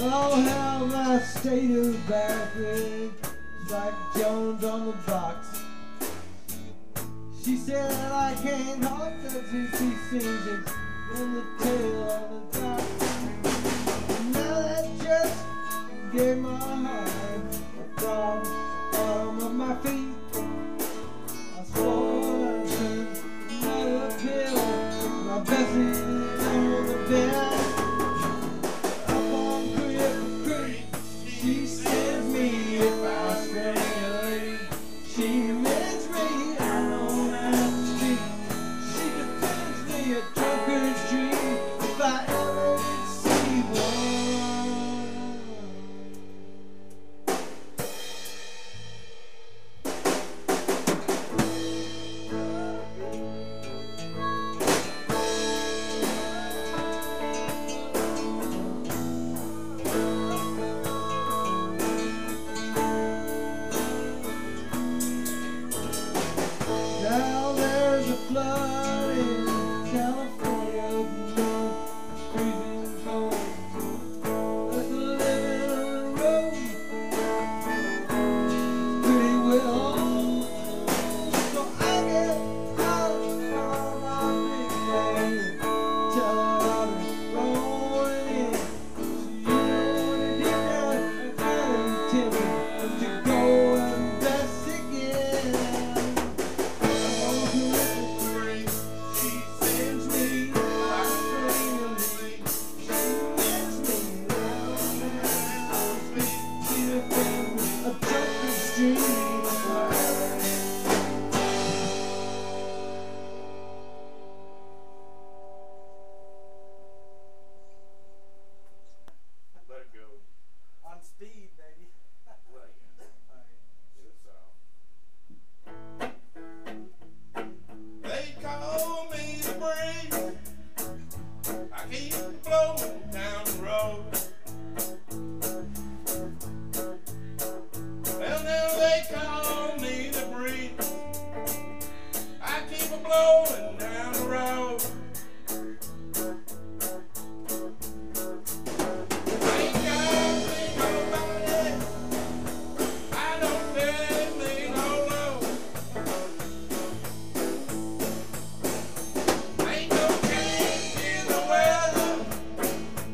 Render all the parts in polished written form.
Oh, how my state of baffling is like Jones on the box. She said that I can't talk that she sings it in the tail on the top. And now that just gave my heart a throb, bottom of my feet. I swore I'd turn another pill. My Bessie on the bed. She sends me if I stray. She admits me alone at the street. She defends me a drunkard's dream if I ever did see one. Now there's a flood in California, blood freezing cold. There's a living on the road, pretty well. So I get out on my big lane, tell her I'm rolling in. So you know what it is, I'm to go and investigate. Let it go. On speed, baby. Right. They call me the breeze. I keep blowing down the road. Well, now they call me the breeze. I keep a blowing down the road. Ain't got me nobody. I don't pay me no loan. Ain't no change in the weather.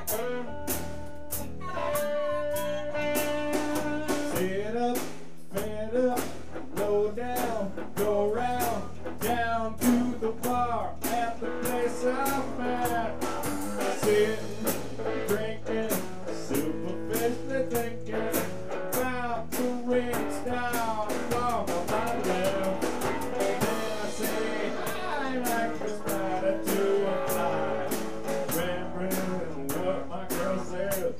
Sit up, fed up, low down, go round, down to the bar at the place I'm at. Sitting, drinking, superficially thinking about the rings down along my left. Then I say, I like this matter to apply, remembering what my girl said.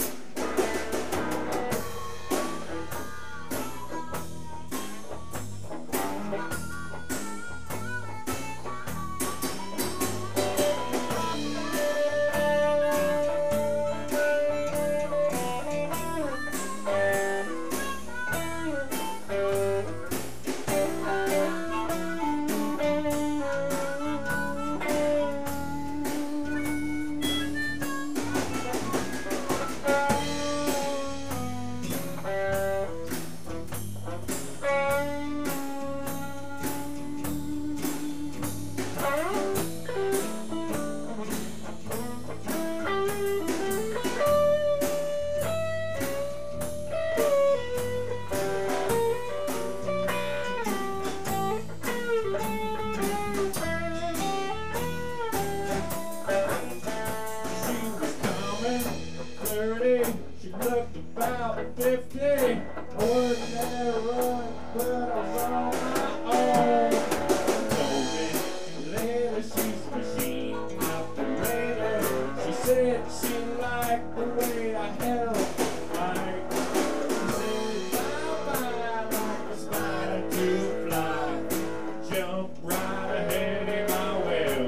She looked about 50. Wasn't there a run, but I was on my own. Told me later she's a machine operator. She said she liked the way I held my mic. She said bye-bye like a spider to fly. Jump right ahead in my web.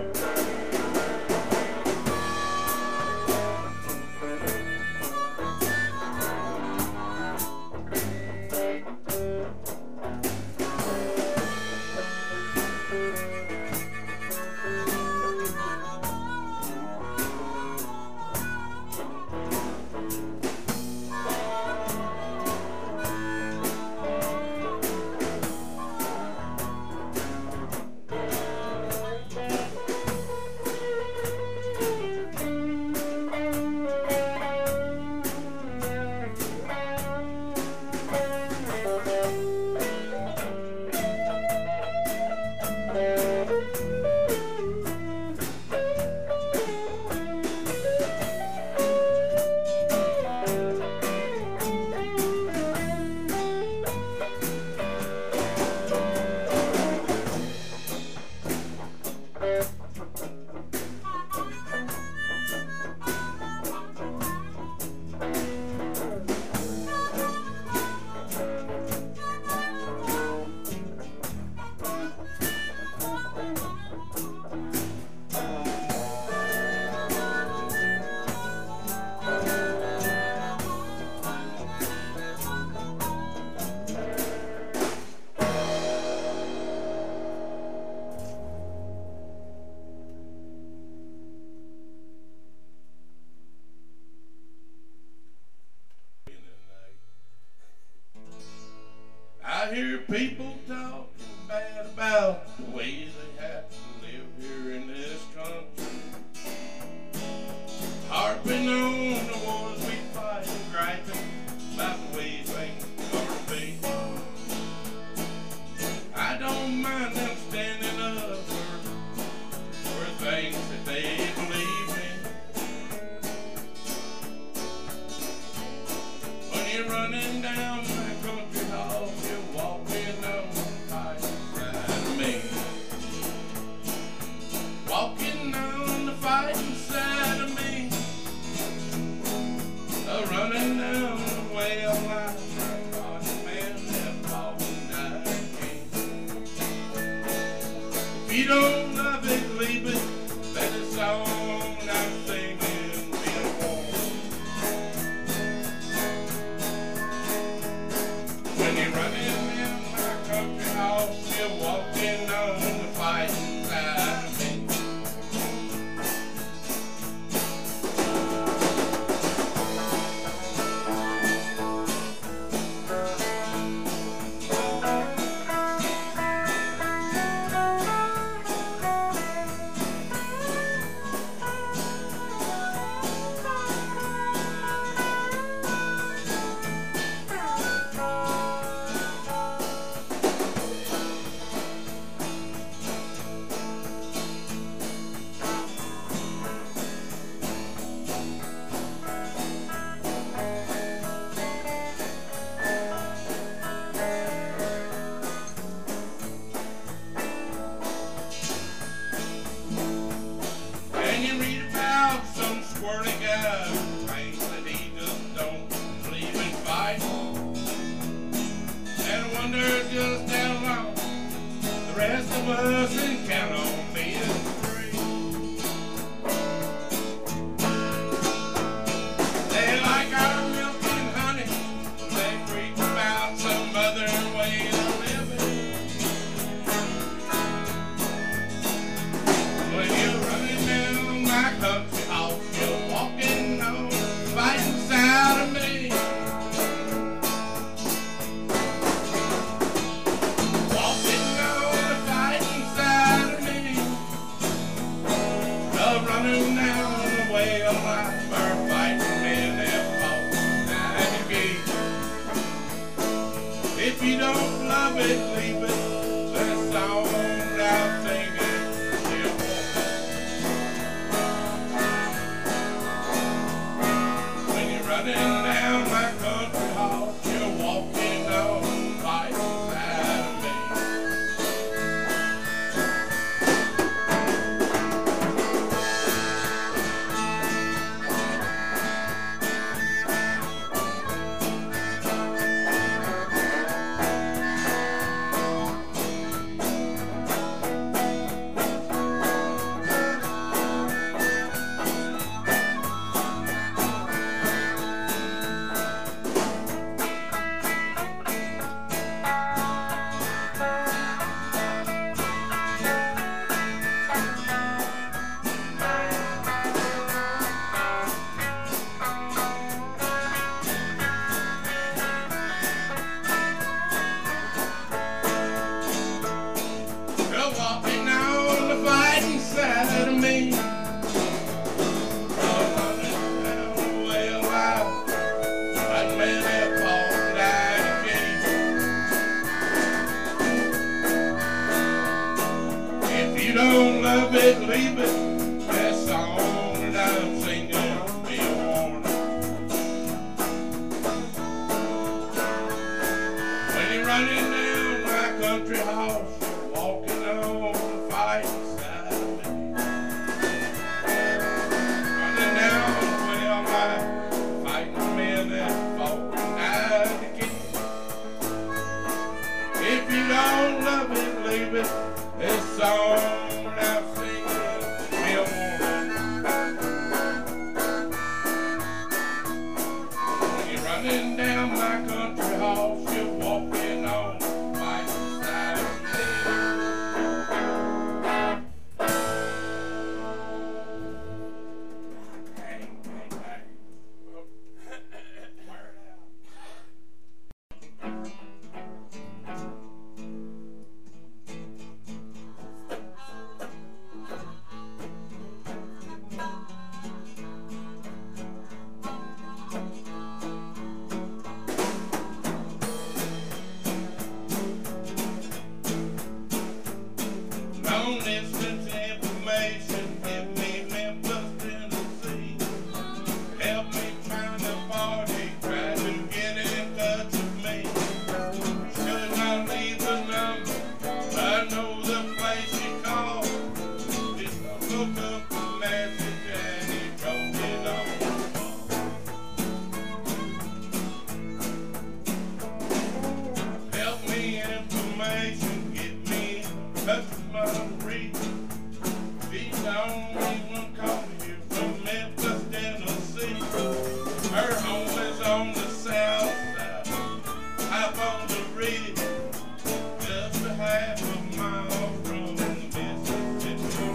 I hear people talking bad about the ways they have to live here in this country. Harping on the wars we fight and griping about the ways things ought to be. I don't mind them standing up for things that they believe in. When you're running down my country hall, you're walking on the fight side of me. Walking on the fighting side of me. Running down the way of life, I thought the man that fought and died king. If you don't love it, leave it. Let the song I'm singing be a warning. When you're running in my country house, you're walking on the fighting side of me. us and count on being free. They like our milk and honey, they preach about some other way of living. When you're running down my country house, you're walking on the fighting side of me. Walking on the fighting side of me. Running down the way of life, our fighting men have fought 90 gates. If you don't love it, leave it. That song I'm singing still won't. When you're running down my country house, you're walking on the fighting side of me. You're walking on the fighting side of me. You're running down the way of life, like men have fought and died again. If you don't love it, leave it. That song that I'm singing be a warning. When you're running down my country house, walking on the fighting side of me. Running down the way of life, fighting men that fought and died again. If you don't love it, leave it. This song that I'm singing be a warning. When you're running down my country house, you're walking on the fighting side of long distance information, give me Memphis, Tennessee. Help me find a party, try to get in touch with me. Should not leave the number, I know the place you call. Just look up the message and he wrote it on the wall. Help me information, get me in touch with Marie. She's the only one calling you from Memphis, Tennessee. Her home is on the south side, up on the ridge, just a half a mile from the Mississippi.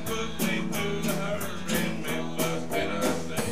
put me through the hurricane, Memphis, Tennessee.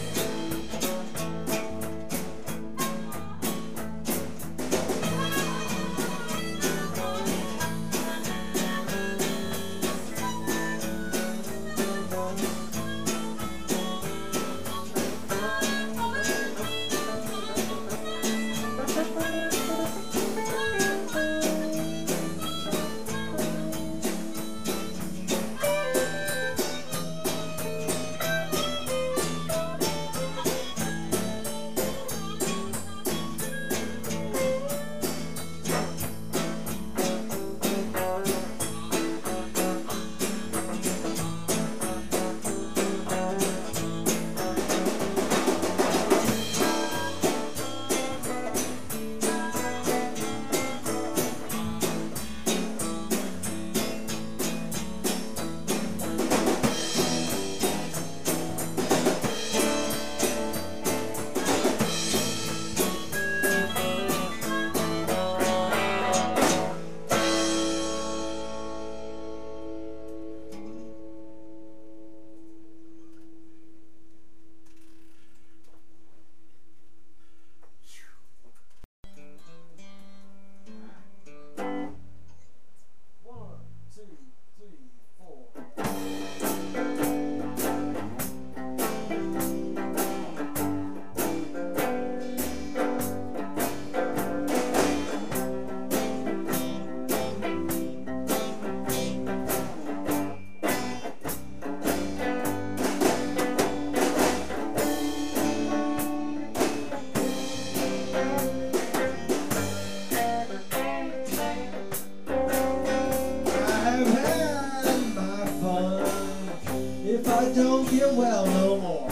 Don't get well no more.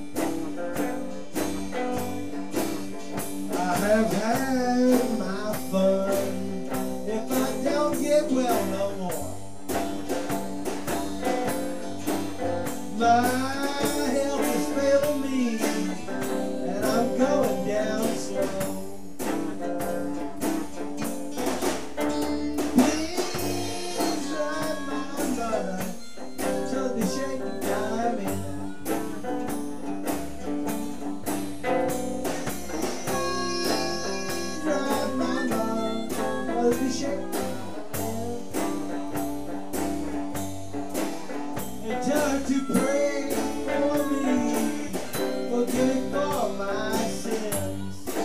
I have had my fun. If I don't get well no more, my health is failing me, and I'm going down slow. Please write my mother to the shaking time in. Write my mother to the shaking time in. And tell her to pray for me, forgive for my sins.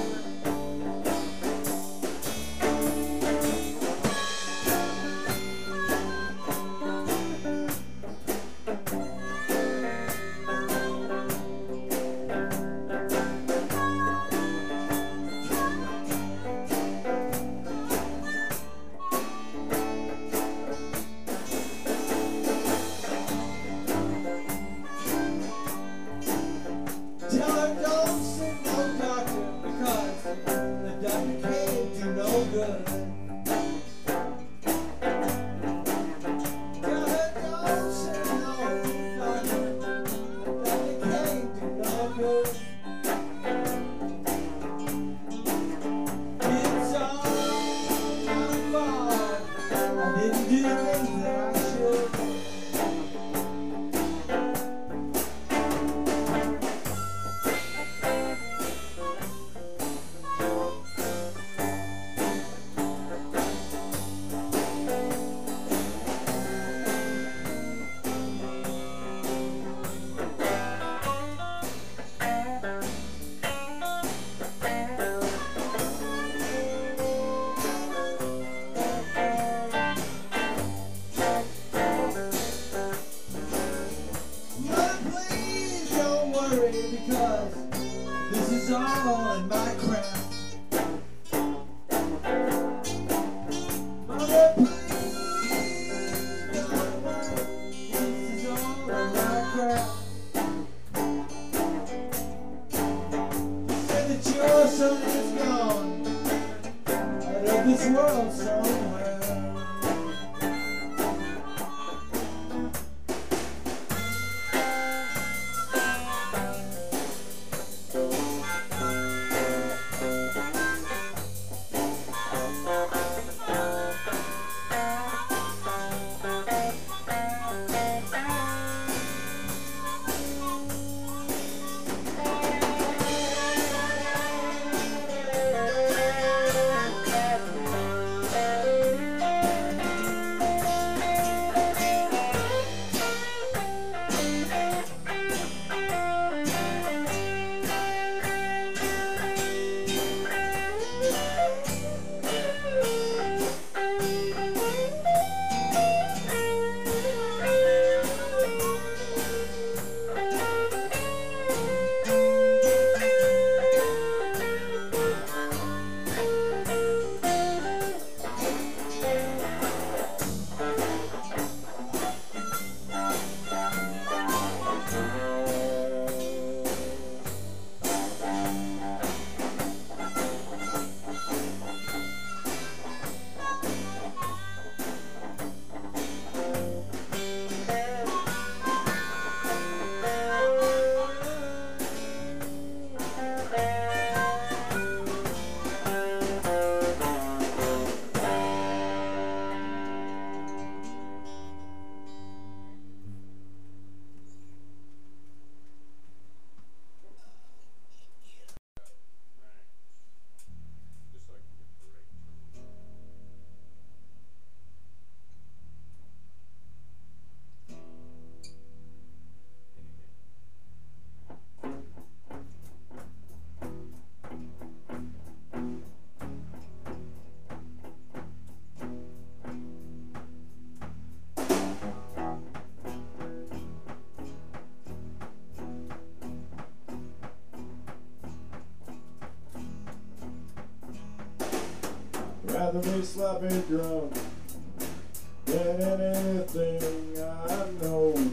Tell her don't see no doctor because the doctor can't do no good. Tell her don't see no doctor, the doctor can't do no good. It's all my fault. I didn't do the things that I should. Mother, please don't worry because this is all in my craft. Mother, please don't worry, this is all in my craft. Say that your son is gone out of this world somewhere. rather be sloppy drunk than anything I know.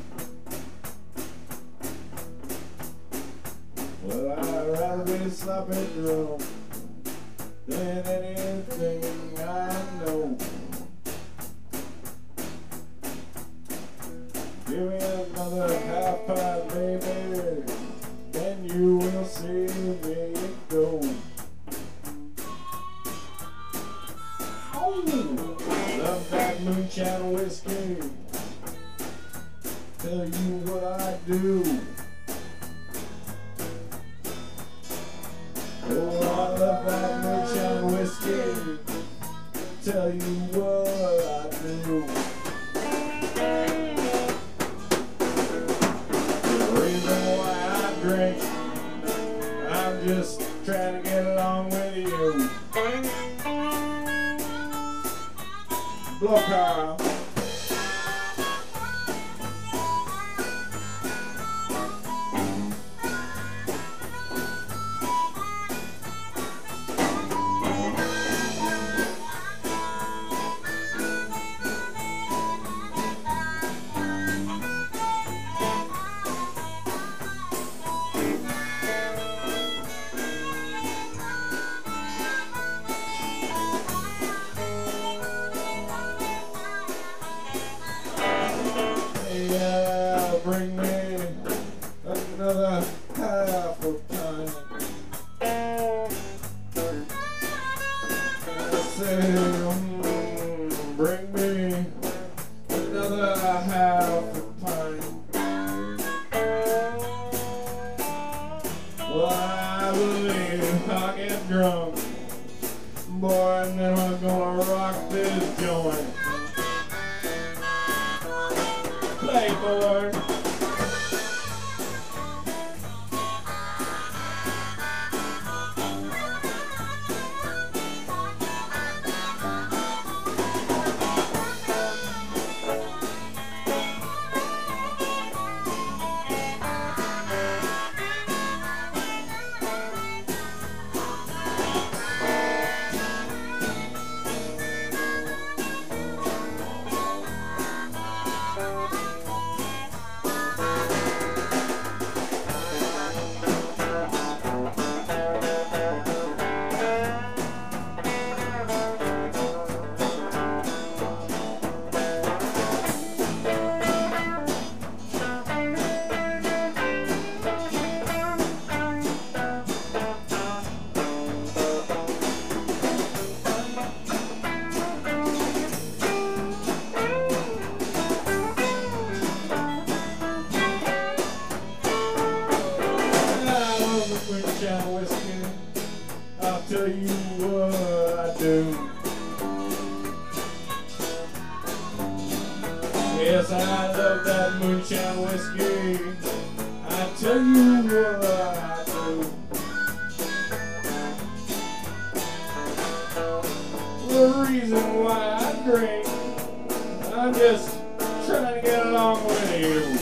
Well, I'd rather be sloppy drunk than anything I know. Give me another half pint, baby, and you will see me go. Oh, love that moonshine whiskey. Tell you what I do. Oh, I love that moonshine whiskey. Tell you what I do. The reason why I drink, I'm just trying to get along with you. Blow Carl. Bring me another half of time. I say, bring me another half of time. Well, I believe I'll get drunk, boy, and then we're gonna rock this joint. Play, boy. Whiskey, I'll tell you what I do. Yes, I love that moonshine whiskey. I tell you what I do. The reason why I drink, I'm just trying to get along with you.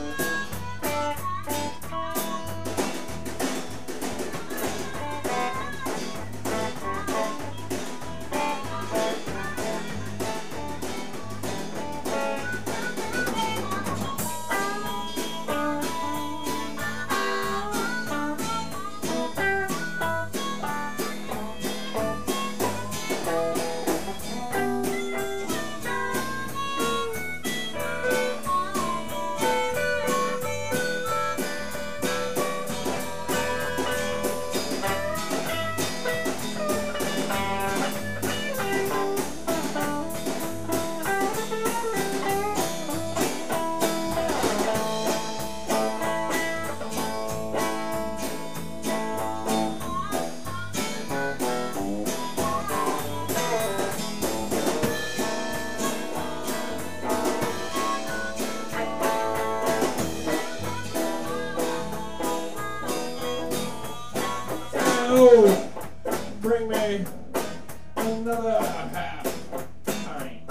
Oh, bring me another half pint.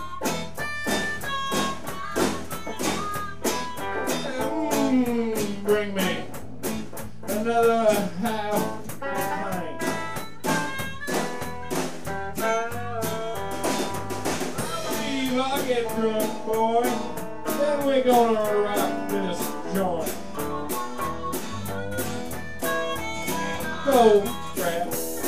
Bring me another half pint. soul trap.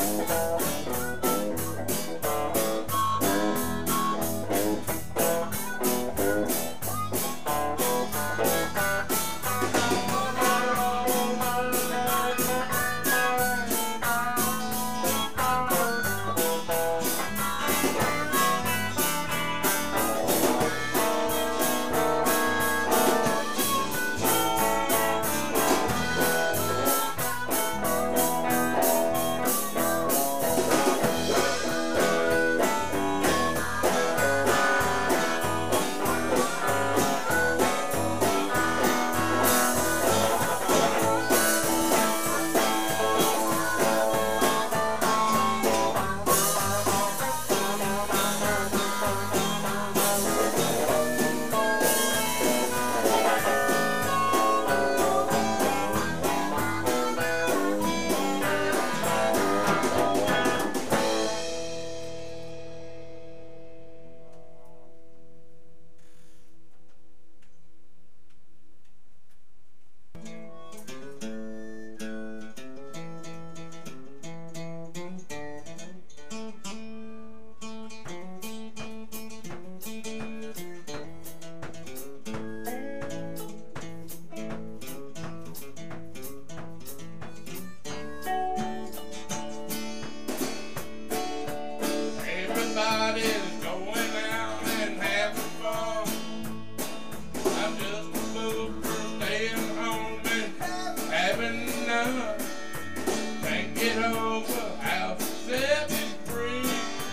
Everybody's going out and having fun. I'm just a fool for staying home and having none. Can't get over how set me free.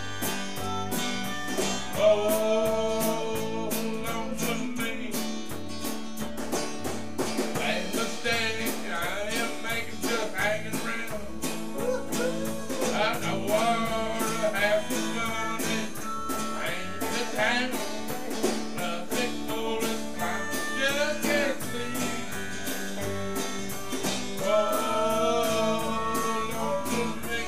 Oh, lonesome me. Bad mistake I am making, just hanging around. I don't want to have to fun it ain't the time. Nothing for this time, just can't see. Oh, lonesome me.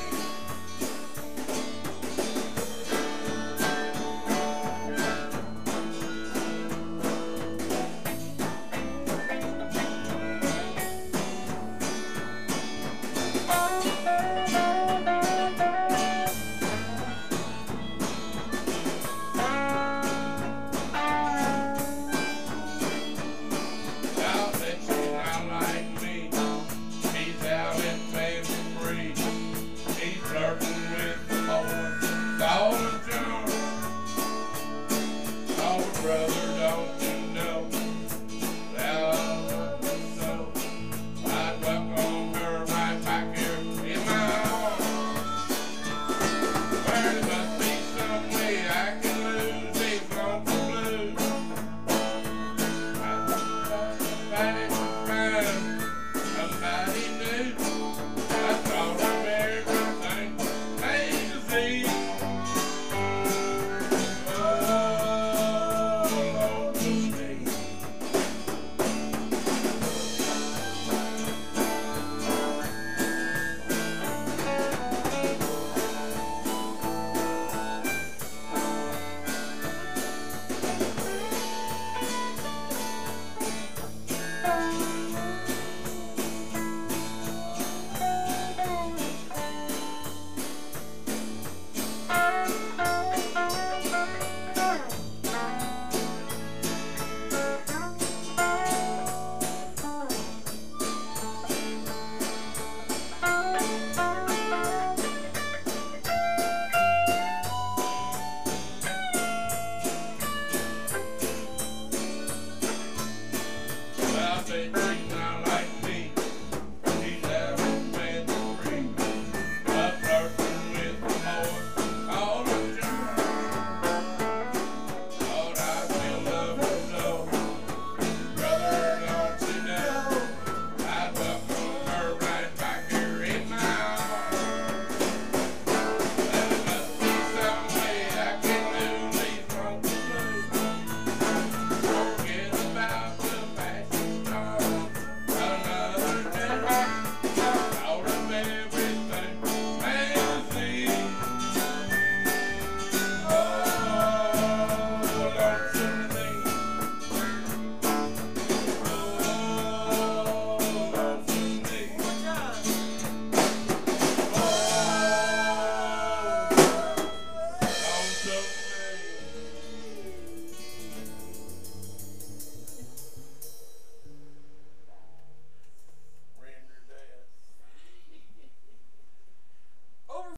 Salvation, I like